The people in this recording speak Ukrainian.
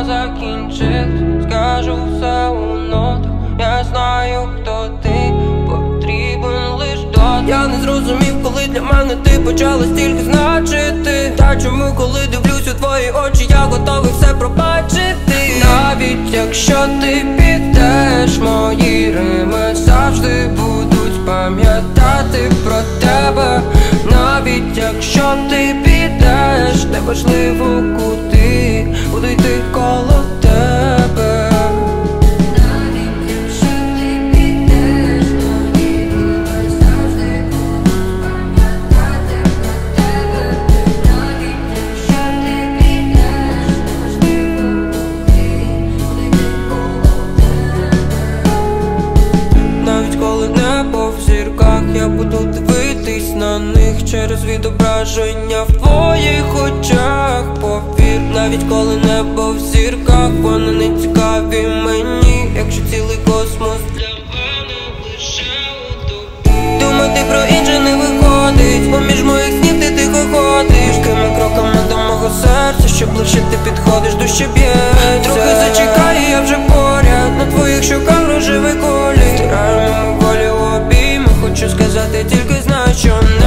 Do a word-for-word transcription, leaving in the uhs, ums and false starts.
розмова закінчилась, скажу все у нотах. Я знаю, хто ти, потрібен лиш дотик. Я не зрозумів, коли для мене ти почала стільки значити. Та чому, коли дивлюсь у твої очі, я готовий все пробачити. Навіть якщо ти підеш, мої рими завжди будуть пам'ятати про тебе. Навіть якщо ти підеш, неважливо куди, буду йти коло тебе. Навіть якщо ти підеш, мої рими завжди будуть пам'ятати про тебе. Навіть якщо ти підеш, неважливо куди, буду йти коло тебе. Навіть коли небо в зірках, я буду дивитись на них через відображення в твоїх очах. Повір, навіть коли небо в зірках, вони не цікаві мені, якщо цілий космос для мене лише у тобі. Думати про інше не виходить, поміж моїх снів ти тихо ходиш. Кими кроками до мого серця, що ближче ти підходиш, дужче б'ється. Трохи зачекай, я вже поряд, на твоїх щоках рожевий колір. Стираємо волі в обійми, хочу сказати, тільки знай, що не